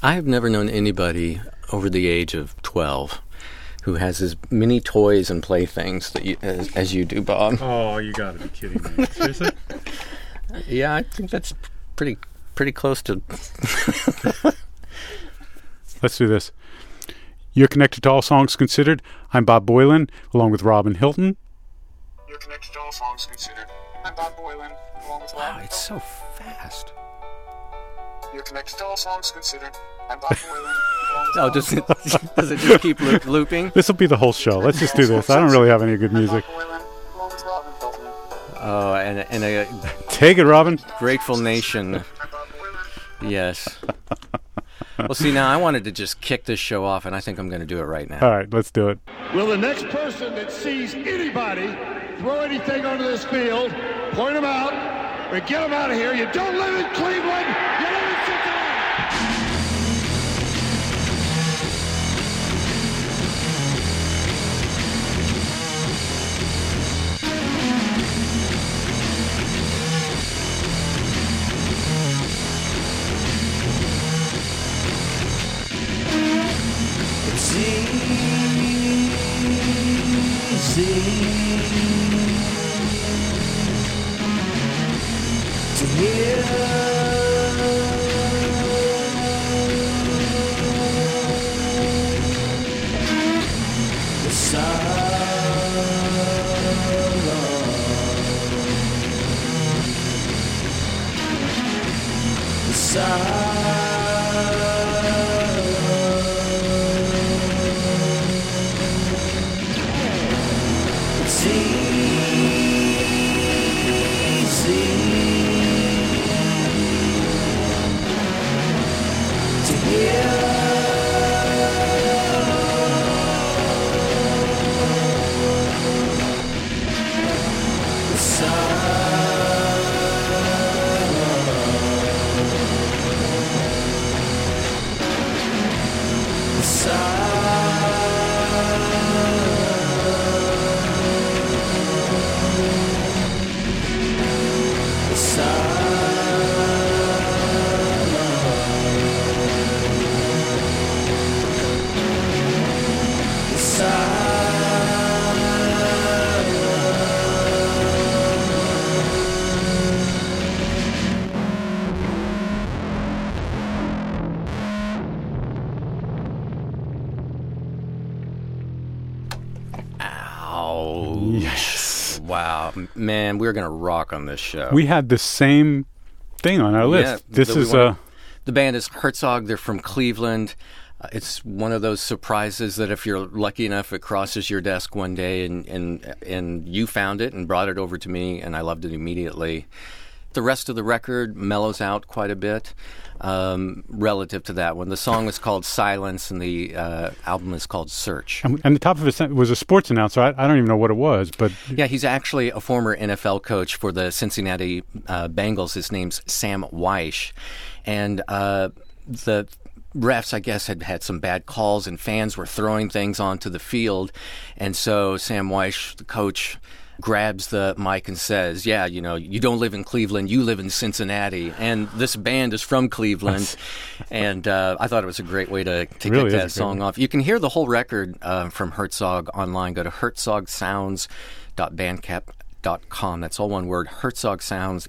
I have never known anybody over the age of 12 who has as many toys and playthings as you do, Bob. Oh, you got to be kidding me. Seriously? Yeah, I think that's pretty close to... Let's do this. You're connected to All Songs Considered. I'm Bob Boilen, along with Robin Hilton. You're connected to All Songs Considered. I'm Bob Boilen, along with Wow, it's so fast. You're connected to All Songs Considered. I'm Bob Boilen. Oh, does it just keep looping? This will be the whole show. Let's just do this. I don't really have any good music. Oh, and a Take it, Robin. Grateful Nation. Yes. Well, see, now I wanted to just kick this show off, and I think I'm going to do it right now. All right, let's do it. Will the next person that sees anybody throw anything onto this field, point them out, or get them out of here? You don't live in Cleveland. You live in Cincinnati. To hear the Yes. Wow. Man, we're going to rock on this show. We had the same thing on our list. The band is Herzog. They're from Cleveland. It's one of those surprises that if you're lucky enough, it crosses your desk one day and you found it and brought it over to me, and I loved it immediately. The rest of the record mellows out quite a bit relative to that one. The song is called Silence, and the album is called Search. And the top of it was a sports announcer. I don't even know what it was, but yeah, he's actually a former NFL coach for the Cincinnati Bengals. His name's Sam Weish, and the refs, I guess, had some bad calls, and fans were throwing things onto the field, and so Sam Weish, the coach, grabs the mic and says, yeah, you know, you don't live in Cleveland, you live in Cincinnati, and this band is from Cleveland. And I thought it was a great way to really get that song off. You can hear the whole record from Herzog online. Go to herzogsounds.bandcamp.com. That's all one word, Herzog Sounds,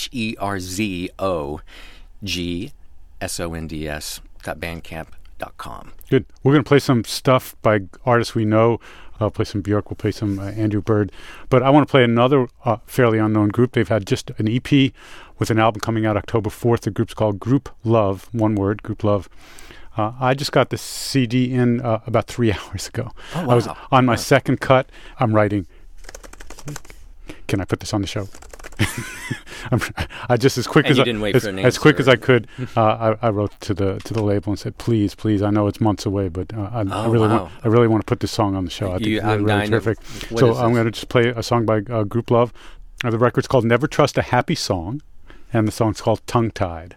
HerzogSounds.bandcamp.com. Good. We're going to play some stuff by artists we know. I'll play some Björk, we'll play some Andrew Bird. But I want to play another fairly unknown group. They've had just an EP with an album coming out October 4th. The group's called Group Love, one word, Group Love. I just got the CD in about 3 hours ago. Oh, wow. I was on my second cut. I'm writing. Can I put this on the show? I just as quick and as you I didn't wait for an as quick as answer. I could. I wrote to the label and said, please. I know it's months away, but I really want to put this song on the show. I think it's really terrific. So I'm going to just play a song by Group Love. The record's called Never Trust a Happy Song, and the song's called Tongue Tied.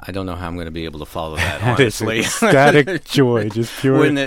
I don't know how I'm going to be able to follow that, That is honestly. ecstatic joy, just pure. When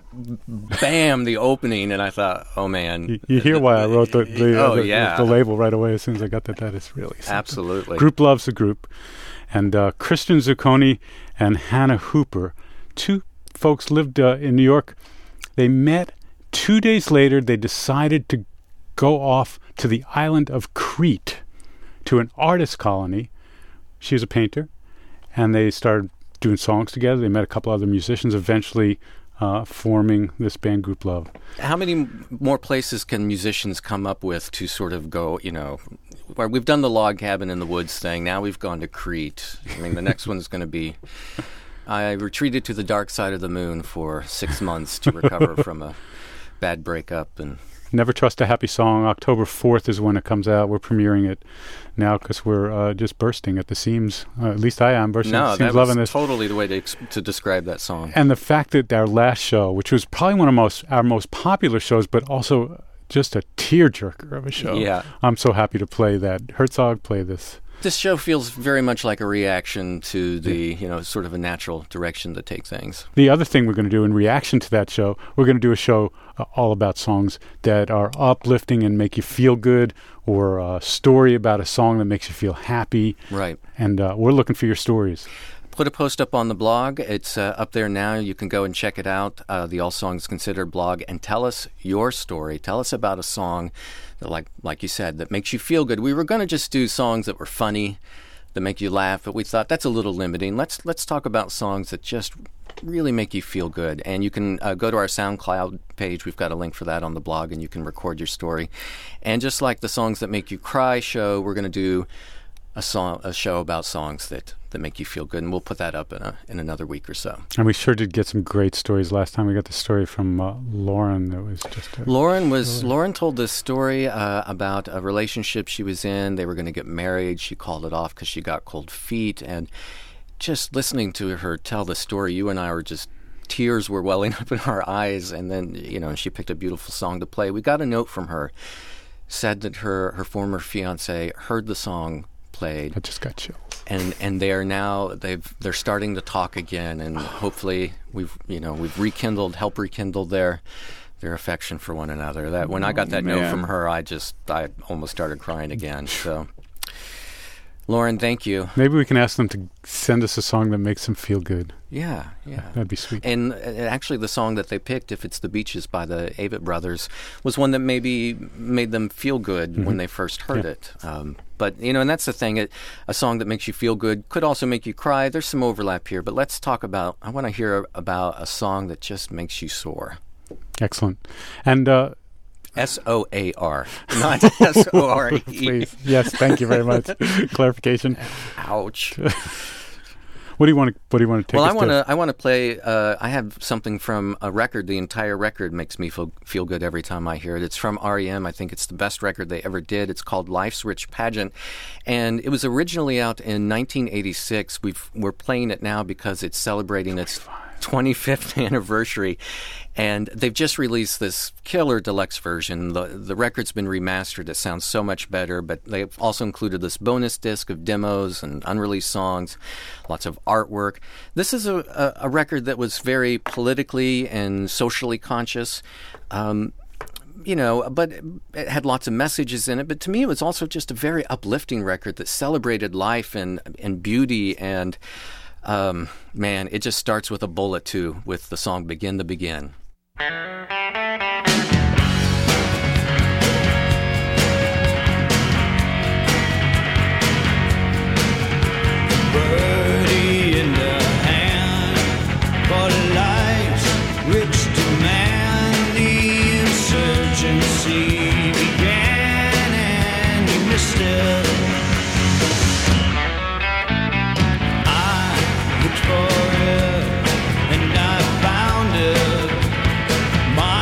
the opening, and I thought, oh man. You hear why I wrote the label right away as soon as I got that. That is really something. Absolutely. Group loves the group. And Christian Zucconi and Hannah Hooper, two folks lived in New York. They met 2 days later. They decided to go off to the island of Crete to an artist colony. She was a painter. And they started doing songs together. They met a couple other musicians, eventually forming this band, Group Love. How many more places can musicians come up with to sort of go, where we've done the log cabin in the woods thing, now we've gone to Crete. I mean, the next one's going to be, I retreated to the dark side of the moon for 6 months to recover from a bad breakup. And Never Trust a Happy Song. October 4th is when it comes out. We're premiering it now because we're just bursting at the seams. At least I am bursting at the seams. No, loving that was this. totally the way to describe that song. And the fact that our last show, which was probably one of our most popular shows, but also just a tearjerker of a show. Yeah. I'm so happy to play that. Herzog, play this. This show feels very much like a reaction to the, sort of a natural direction to take things. The other thing we're going to do in reaction to that show, we're going to do a show all about songs that are uplifting and make you feel good, or a story about a song that makes you feel happy. Right. And we're looking for your stories. Put a post up on the blog. It's up there now. You can go and check it out, the All Songs Considered blog, and tell us your story. Tell us about a song that, like you said, that makes you feel good. We were going to just do songs that were funny, that make you laugh, but we thought that's a little limiting. Let's talk about songs that just really make you feel good. And you can go to our SoundCloud page. We've got a link for that on the blog, and you can record your story. And just like the Songs That Make You Cry show, we're going to do a show about songs that make you feel good, and we'll put that up in another week or so. And we sure did get some great stories last time. We got the story from Lauren. That was just Lauren told this story about a relationship she was in. They were going to get married. She called it off because she got cold feet. And just listening to her tell the story, you and I were just, tears were welling up in our eyes. And then she picked a beautiful song to play. We got a note from her, said that her former fiance heard the song played. I just got chills. And they are now they're starting to talk again, and hopefully we've rekindled their affection for one another. That when I got that note from her, I almost started crying again. So, Lauren, thank you. Maybe we can ask them to send us a song that makes them feel good. Yeah. That'd be sweet. And actually, the song that they picked, If It's the Beaches by the Avett Brothers, was one that maybe made them feel good when they first heard it. But, and that's the thing. A song that makes you feel good could also make you cry. There's some overlap here. But let's talk about, I want to hear about a song that just makes you soar. Excellent. And SOAR, not SORE. Please. Yes, thank you very much. Clarification. Ouch. What do you want to take us to? Well, I want to play. I have something from a record. The entire record makes me feel good every time I hear it. It's from REM. I think it's the best record they ever did. It's called Life's Rich Pageant, and it was originally out in 1986. We're playing it now because it's celebrating its 25th anniversary, and they've just released this killer deluxe version. The record's been remastered. It sounds so much better, but they've also included this bonus disc of demos and unreleased songs, lots of artwork. This is a record that was very politically and socially conscious, but it had lots of messages in it. But to me, it was also just a very uplifting record that celebrated life and beauty. And man, it just starts with a bullet too, with the song Begin to Begin. Birdie in the hand, for life's rich demand, the insurgency began and you missed it. I looked for it and I found it. My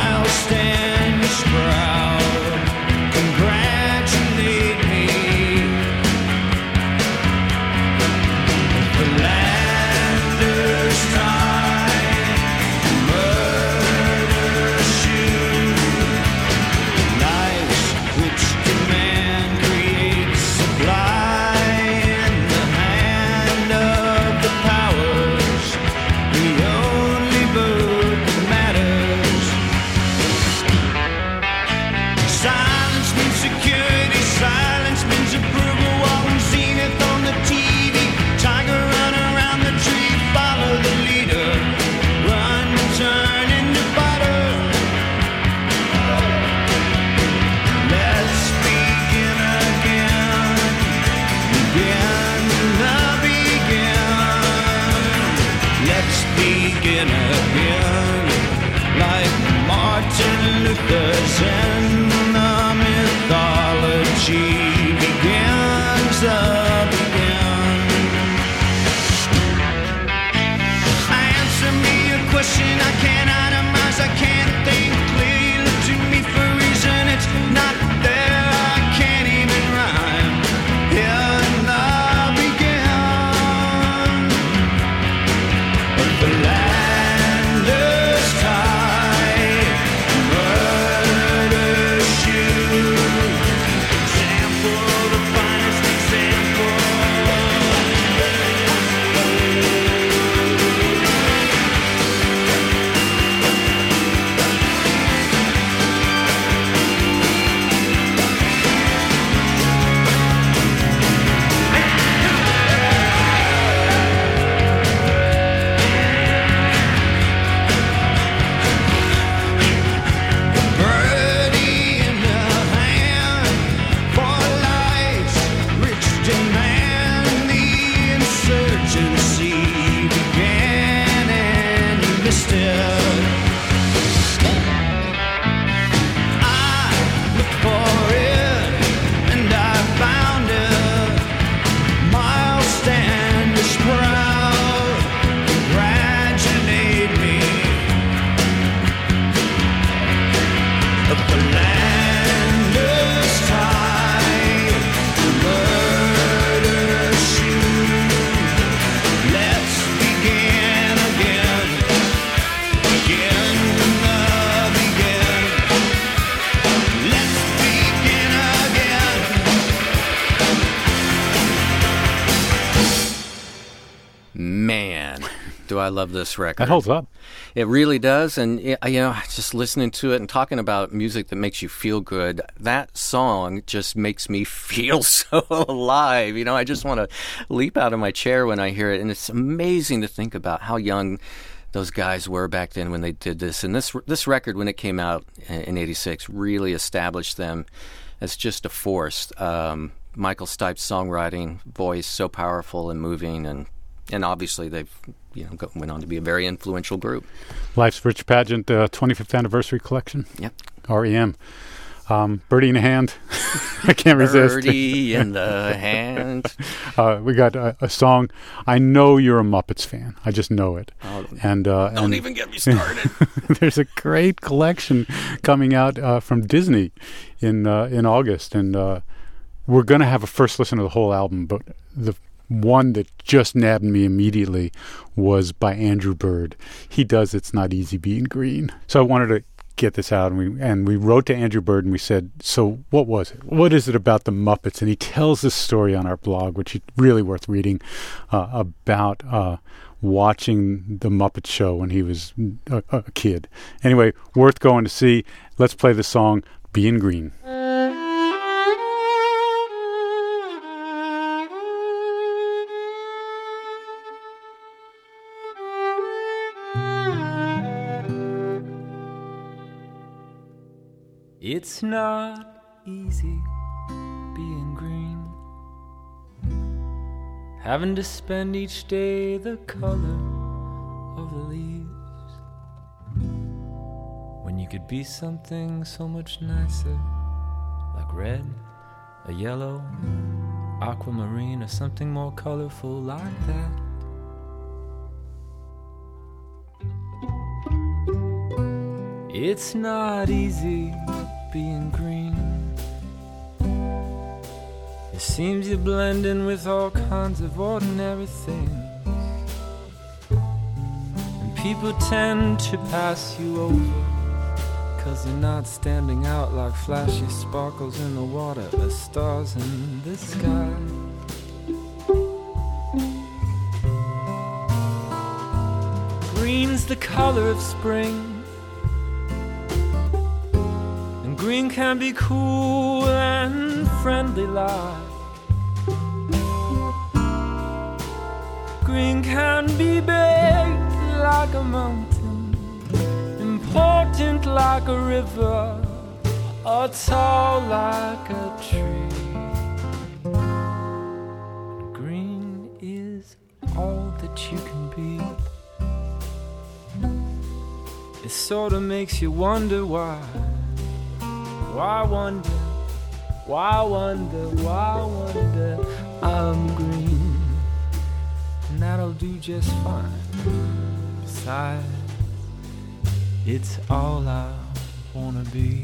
I love this record. That holds up. It really does. And, just listening to it and talking about music that makes you feel good, that song just makes me feel so alive. I just want to leap out of my chair when I hear it. And it's amazing to think about how young those guys were back then when they did this. And this record, when it came out in '86, really established them as just a force. Michael Stipe's songwriting, voice, so powerful and moving, and obviously they've went on to be a very influential group. Life's Rich Pageant 25th Anniversary Collection. Yep. REM. Birdie in the Hand. I can't resist. Birdie in the Hand. We got a song. I know you're a Muppets fan. I just know it. Don't even get me started. There's a great collection coming out from Disney in August, and we're going to have a first listen to the whole album, but the one that just nabbed me immediately was by Andrew Bird. He does It's Not Easy Being Green. So I wanted to get this out, and we wrote to Andrew Bird and we said, so what was it? What is it about the Muppets? And he tells this story on our blog, which is really worth reading, about watching the Muppet Show when he was a kid. Anyway, worth going to see. Let's play the song Being Green. It's not easy being green, having to spend each day the color of the leaves, when you could be something so much nicer, like red, a yellow, aquamarine, or something more colorful like that. It's not easy being green. It seems you blend in with all kinds of ordinary things, and people tend to pass you over, 'cause they're not standing out like flashy sparkles in the water or stars in the sky. Green's the color of spring, green can be cool and friendly like. Green can be big like a mountain, important like a river, or tall like a tree. Green is all that you can be. It sort of makes you wonder why. Why wonder, why wonder, why wonder I'm green, and that'll do just fine. Besides, it's all I wanna be.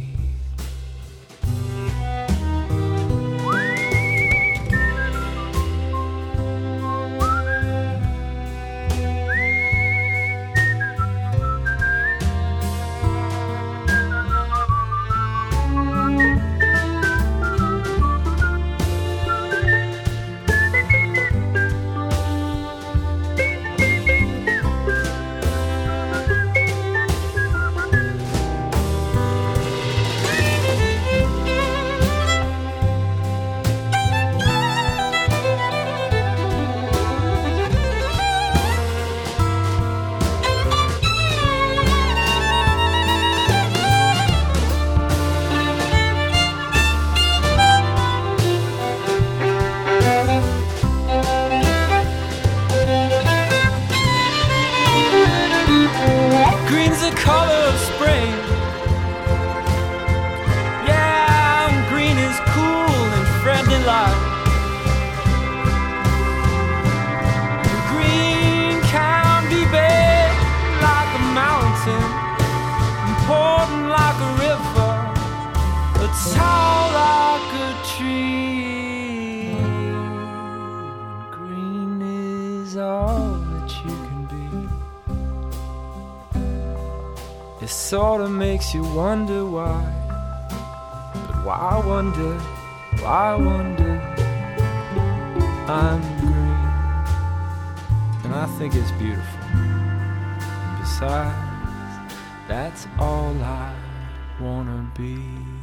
Sort of makes you wonder why, but why wonder I'm green, and I think it's beautiful. size. That's all I wanna be.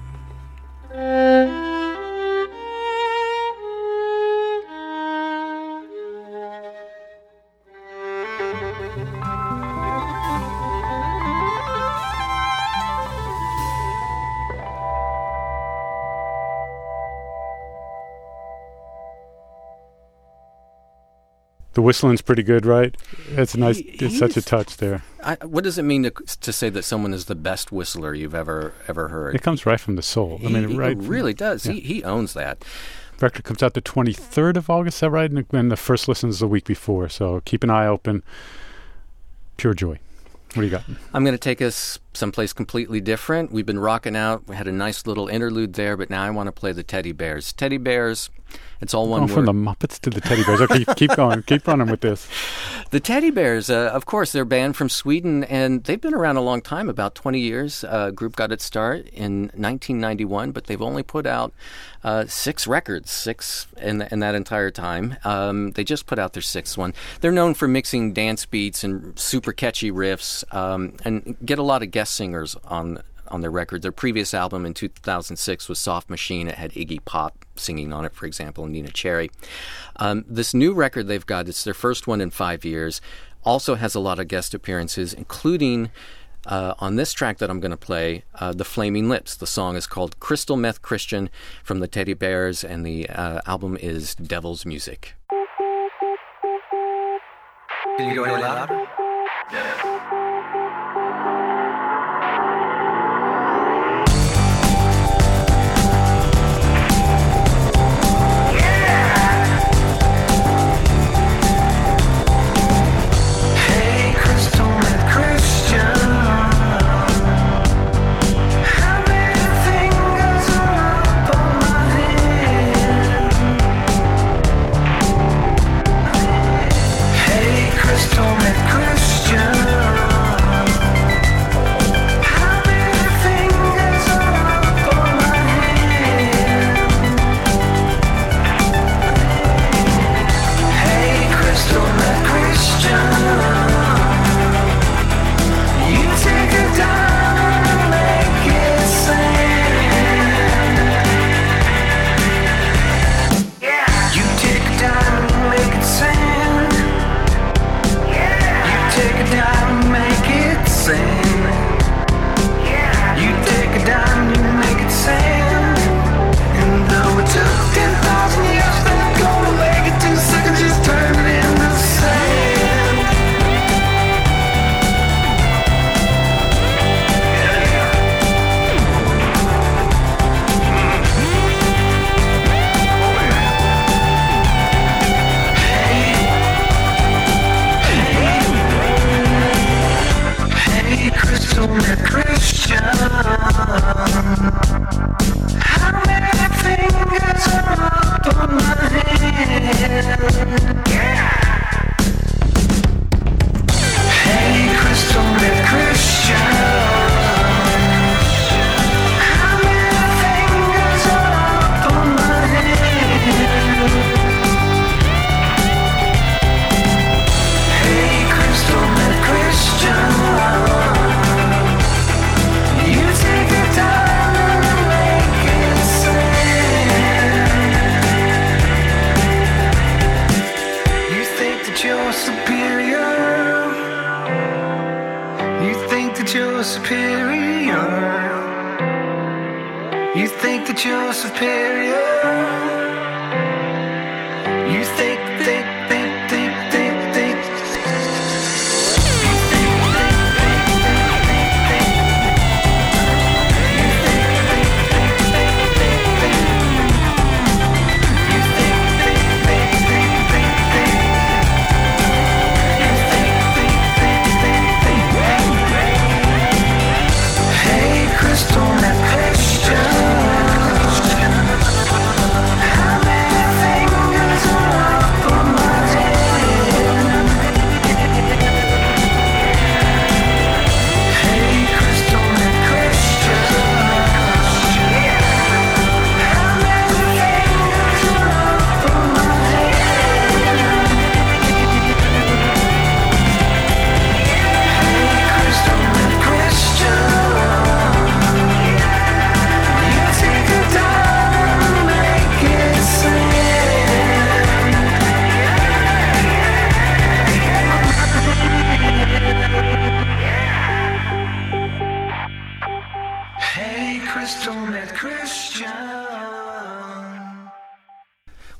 The whistling's pretty good, right? It's nice. It's such a touch there. What does it mean to say that someone is the best whistler you've ever heard? It comes right from the soul. He really does. Yeah. He owns that. Record comes out the 23rd of August, is that right? And the first listen is the week before, so keep an eye open. Pure joy. What do you got? I'm going to take us someplace completely different. We've been rocking out. We had a nice little interlude there, but now I want to play the Teddy Bears. Teddy Bears, it's all one word. From the Muppets to the Teddy Bears. Okay, keep going. Keep running with this. The Teddy Bears, of course, they're a band from Sweden, and they've been around a long time, about 20 years. Group got its start in 1991, but they've only put out 6 records, in that entire time. They just put out their 6th one. They're known for mixing dance beats and super catchy riffs, and get a lot of guest singers on their record. Their previous album in 2006 was Soft Machine. It had Iggy Pop singing on it, for example, and Nina Cherry. This new record they've got, it's their first one in 5 years, also has a lot of guest appearances, including on this track that I'm going to play, The Flaming Lips. The song is called Crystal Meth Christian from the Teddy Bears, and the album is Devil's Music. Can you go any louder?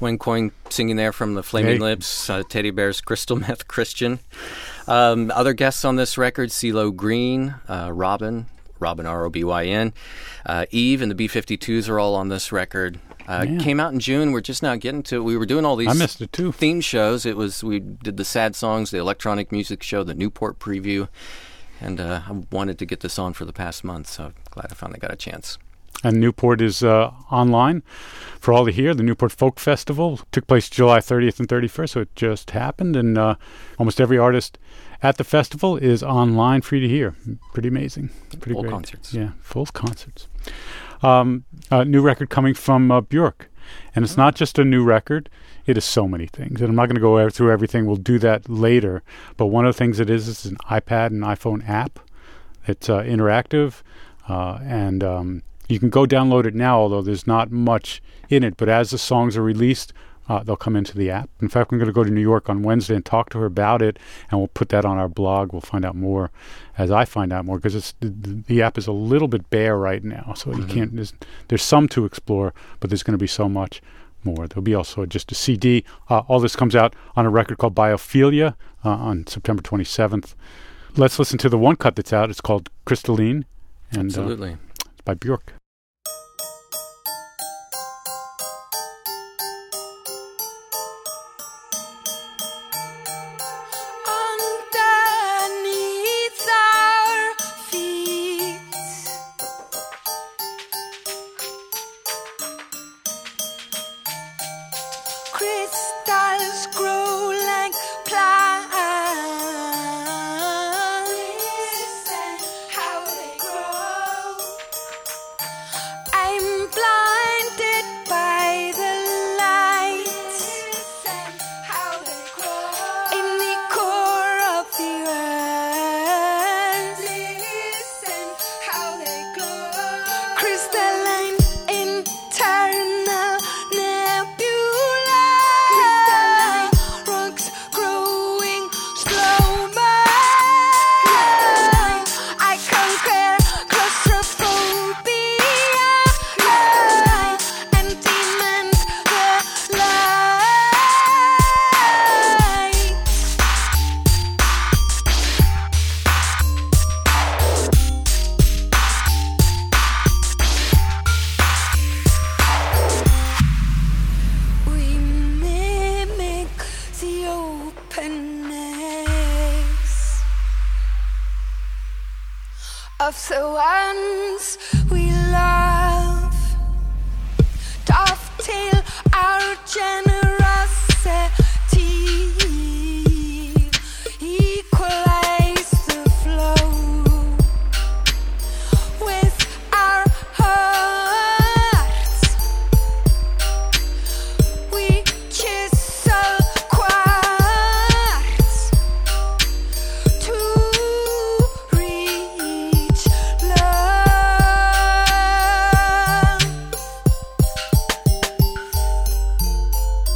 Wayne Coyne singing there from the Flaming Lips, Teddy Bear's Crystal Meth Christian. Other guests on this record, CeeLo Green, Robin R-O-B-Y-N, Eve and the B-52s are all on this record. Came out in June. We're just now getting to it. We were doing all these I missed it too. theme shows. We did the sad songs, the electronic music show, the Newport preview, and I wanted to get this on for the past month, so glad I finally got a chance. And Newport is online for all to hear. The Newport Folk Festival took place July 30th and 31st, so it just happened. And almost every artist at the festival is online for you to hear. Pretty amazing. Pretty full great. Concerts. Yeah, full concerts. A new record coming from Björk. And it's not just a new record. It is so many things. And I'm not going to go through everything. We'll do that later. But one of the things it is an iPad and iPhone app. It's interactive. And you can go download it now, although there's not much in it. But as the songs are released, they'll come into the app. In fact, I'm going to go to New York on Wednesday and talk to her about it, and we'll put that on our blog. We'll find out more as I find out more, because the app is a little bit bare right now, so you can't. There's some to explore, but there's going to be so much more. There'll be also just a CD. All this comes out on a record called Biophilia on September 27th. Let's listen to the one cut that's out. It's called Crystalline. And, Absolutely. It's by Björk. Crystals grow like plants. Listen how they grow. I'm blinded by the light. Listen how they grow. In the core of the earth. Listen how they glow. Crystalline, internal nebula. Rocks growing slow motion. I conquer claustrophobia and demand the light. We mimic the openness of the ones we love. Dovetail our generosity, equalize the flow with our hearts. We chisel quartz to reach love.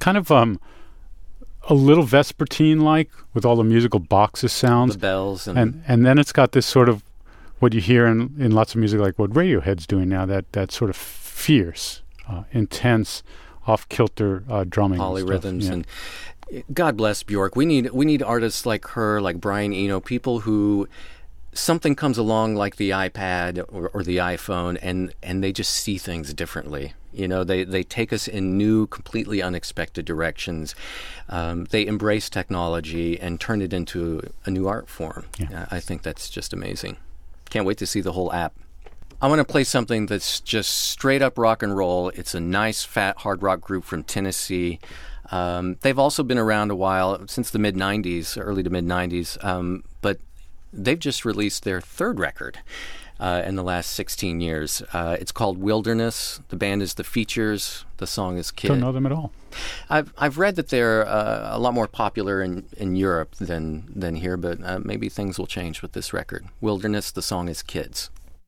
kind of a little Vespertine-like with all the musical boxes sounds. The bells. And then it's got this sort of what you hear in lots of music, like what Radiohead's doing now, that sort of fierce, intense, off-kilter drumming. Polyrhythms. And God bless Bjork. We need artists like her, like Brian Eno, people who something comes along like the iPad or the iPhone, and they just see things differently. You know, they take us in new, completely unexpected directions. They embrace technology and turn it into a new art form. Yeah. I think that's just amazing. Can't wait to see the whole app. I want to play something that's just straight up rock and roll. It's a nice, fat hard rock group from Tennessee. They've also been around a while, since the mid-'90s, early to mid-'90s, but they've just released their third record in the last 16 years. It's called Wilderness. The band is The Features. The song is Kid. don't know them at all. I've read that they're a lot more popular in Europe than here, but maybe things will change with this record. Wilderness. The song is Kids.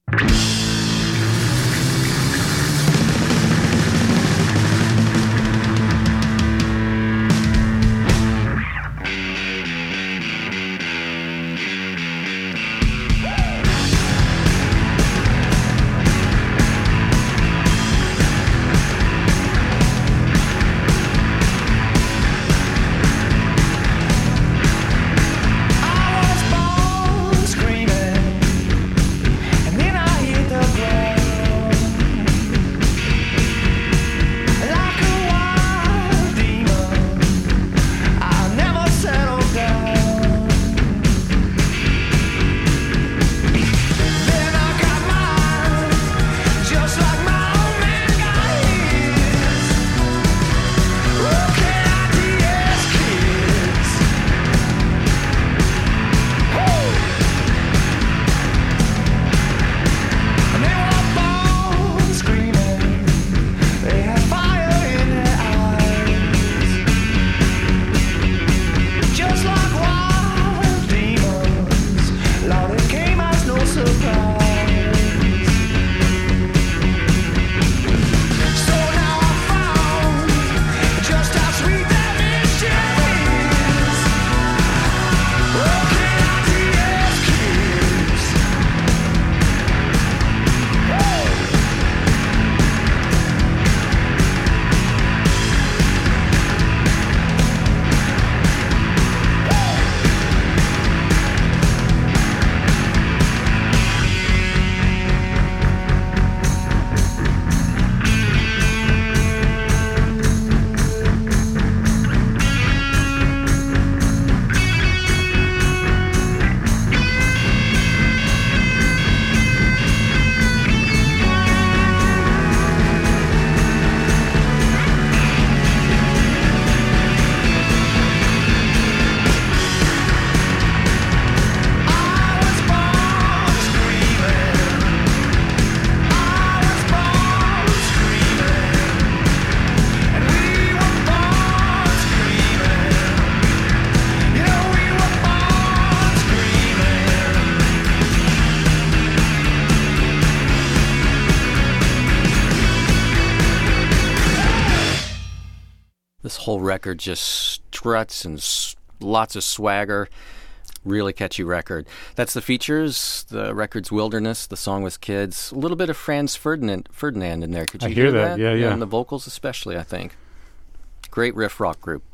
This whole record just struts and lots of swagger. Really catchy record. That's The Features. The record's Wilderness. The song was Kids. A little bit of Franz Ferdinand in there. Could you hear that? Yeah. And the vocals especially, I think. Great riff rock group.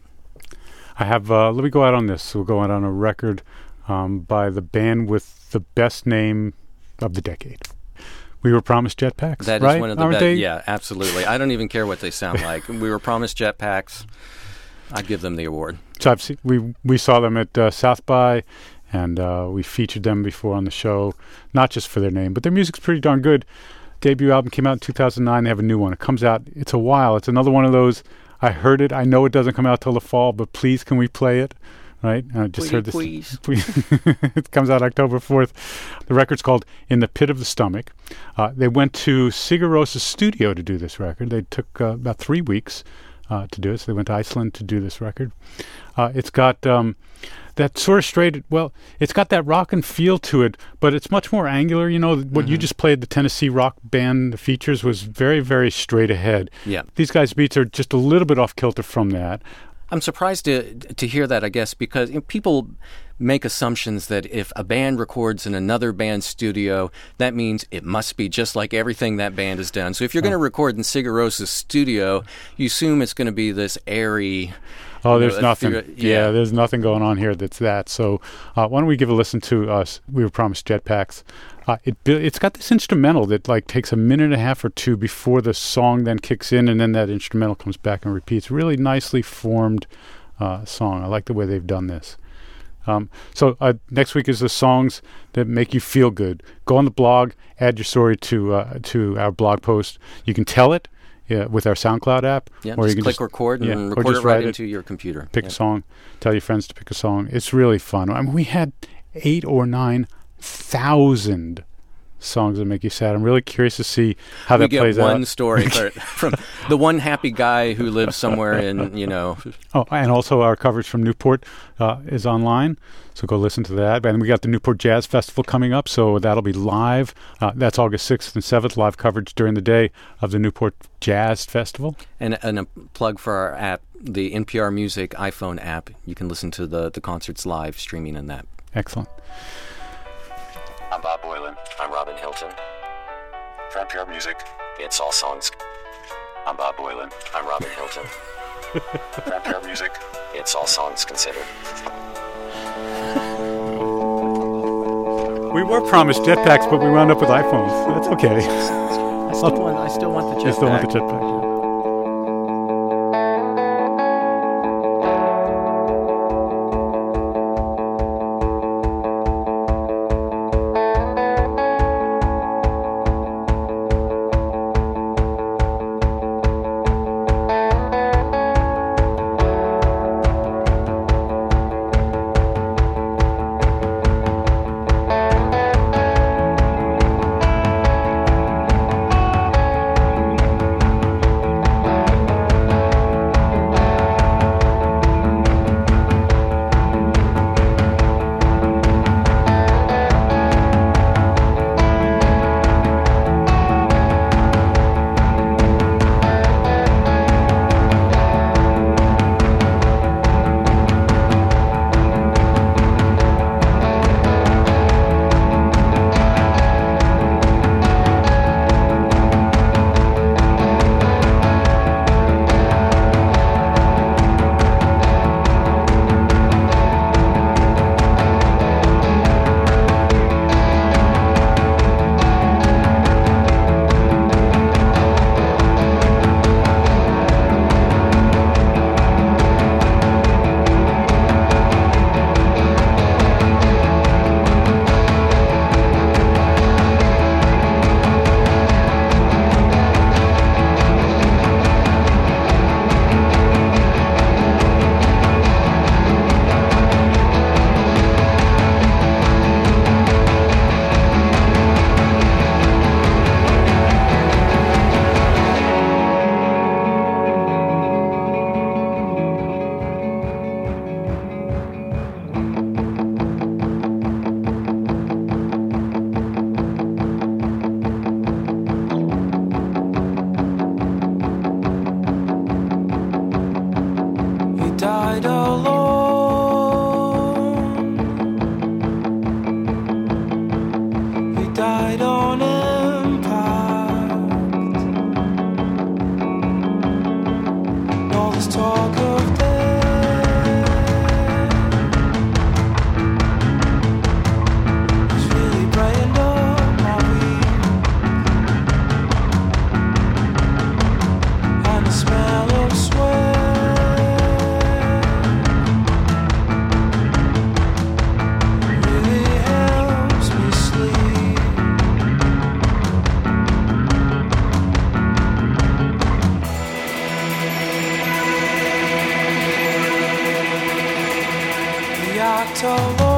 I have, let me go out on this. We'll go out on a record by the band with the best name of the decade. We Were Promised Jetpacks, That right? is one of the best. Yeah, absolutely. I don't even care what they sound like. We Were Promised Jetpacks. I'd give them the award. So we saw them at South by, and we featured them before on the show, not just for their name, but their music's pretty darn good. Debut album came out in 2009. They have a new one. It comes out. It's a while. It's another one of those, I heard it. I know it doesn't come out till the fall, but please can we play it? Right? I just heard this. Please. It comes out October 4th. The record's called In the Pit of the Stomach. They went to Sigur Rós's studio to do this record. They took about 3 weeks. to do it. So they went to Iceland to do this record. It's got that sort of straight, well, it's got that rockin' feel to it, but it's much more angular. You know, what you just played, the Tennessee rock band, the features, was very, very straight ahead. Yeah. These guys' beats are just a little bit off kilter from that. I'm surprised to hear that, I guess, because people make assumptions that if a band records in another band's studio, that means it must be just like everything that band has done. So if you're going to record in Sigur Rós's studio, you assume it's going to be this airy... Oh, there's nothing. Yeah, there's nothing going on here that's that. So why don't we give a listen to us? We were promised Jetpacks. It's got this instrumental that like takes a minute and a half or two before the song then kicks in, and then that instrumental comes back and repeats. Really nicely formed song. I like the way they've done this. So next week is the songs that make you feel good. Go on the blog, add your story to our blog post. You can tell it. Yeah, with our SoundCloud app. Yeah, or just you can click record and record it right into your computer. Pick a song, tell your friends to pick a song. It's really fun. I mean, we had 8,000 or 9,000 songs that make you sad. I'm really curious to see how that plays out. We get one story from the one happy guy who lives somewhere in, Oh, and also our coverage from Newport is online, so go listen to that. And we got the Newport Jazz Festival coming up, so that'll be live. That's August 6th and 7th, live coverage during the day of the Newport Jazz Festival. And a plug for our app, the NPR Music iPhone app. You can listen to the concerts live, streaming in that. Excellent. I'm Bob Boylan. I'm Robin Hilton. For NPR Music, It's all songs. I'm Bob Boylan. I'm Robin Hilton. For NPR Music, It's all songs considered. We were promised jetpacks, but we wound up with iPhones. That's okay. I still want the jetpack. You still want the jetpack. October